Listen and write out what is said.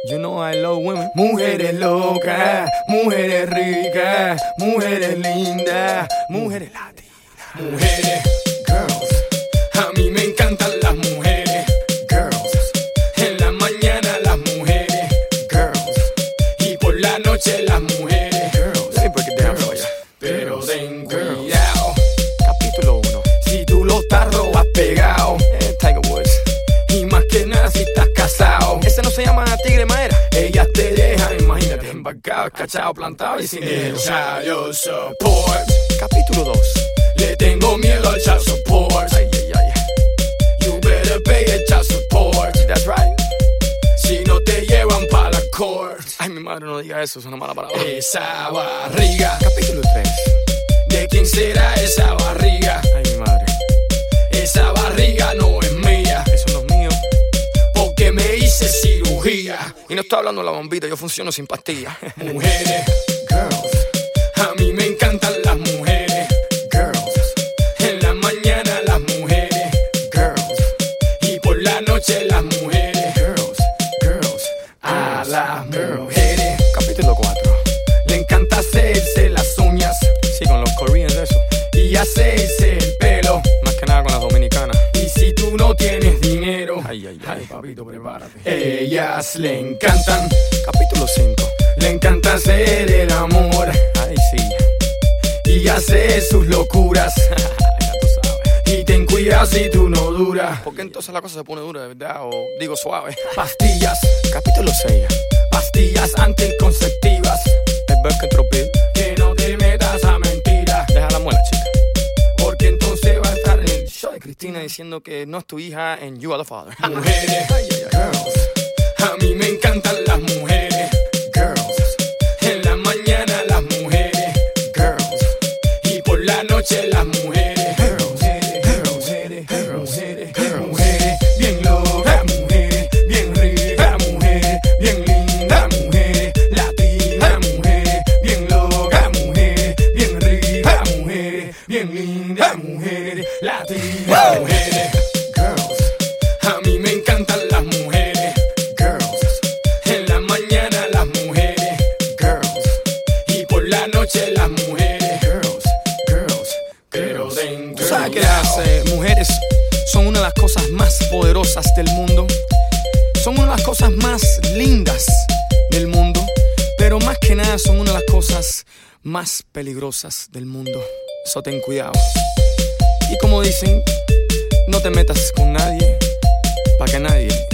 You know I love women. Mujeres locas, mujeres ricas, mujeres lindas, mujeres latinas. Mujeres, girls, a mí me encantan las mujeres. Girls, en la mañana las mujeres. Girls, y por la noche las mujeres. Girls, let me break it down for ya. Pero ten cuidado. Capítulo 1. Si tú los tarros has pegado, Tiger Woods. Y más que nada si estás casado. Ese no se llama tigre madera. Ellas te dejan, imagínate, embarcado, cachado, plantado y sin dinero. Child support. Capítulo 2. Le tengo miedo al child support. Ay, ay, ay. You better pay el child support. That's right. Si no te llevan para la court. Ay, mi madre, no diga eso, es una mala palabra. Esa barriga. Capítulo 3. ¿De quién será esa barriga? Ay, mi madre. Esa barriga no es mía. Eso no es mío. Porque me hice cirugía. Y no estoy hablando de la bombita, yo funciono sin pastillas. Mujeres, girls, a mí me encantan las mujeres. Girls, en la mañana las mujeres. Girls, y por la noche las mujeres. Girls, girls, a las mujeres. Capítulo 4. Le encanta hacerse las uñas. Sí, con los Koreans eso. Y hacerse el pelo. Más que nada con las dominicanas. Y si tú no tienes dinero, ay, ay, ay, papito, prepárate. Ellas le encantan. Capítulo 5. Le encanta hacer el amor. Ay, sí. Y hacer sus locuras. Ya tú sabes. Y ten cuidado si tú no duras. Porque entonces la cosa se pone dura, de verdad. O digo suave. Pastillas. Capítulo 6. Pastillas anticonceptivas. El birth control pill. Que no te metas a mentiras. Deja la muela, chica. Porque entonces va a estar en el show de Cristina diciendo que no es tu hija en You Are the Father. Mujeres, ay, ay, ay, girls, a mí me encantan las mujeres. Girls, en la mañana las mujeres. Girls, y por la noche las mujeres. Girls, mujeres, mujeres, bien locas, mujeres, bien ricas, mujeres, bien lindas, mujeres, latinas, mujeres, bien locas, mujeres, bien ricas, mujeres, bien lindas, mujeres, latinas, mujeres. Girls, a mí me encantan las mujeres. Girls, en la mañana las mujeres. Girls, y por la noche las mujeres. Girls, girls, girls. ¿Tú sabes que las mujeres son una de las cosas más poderosas del mundo? Son una de las cosas más lindas del mundo. Pero más que nada son una de las cosas más peligrosas del mundo. So ten cuidado. Y como dicen, no te metas con nadie, para que nadie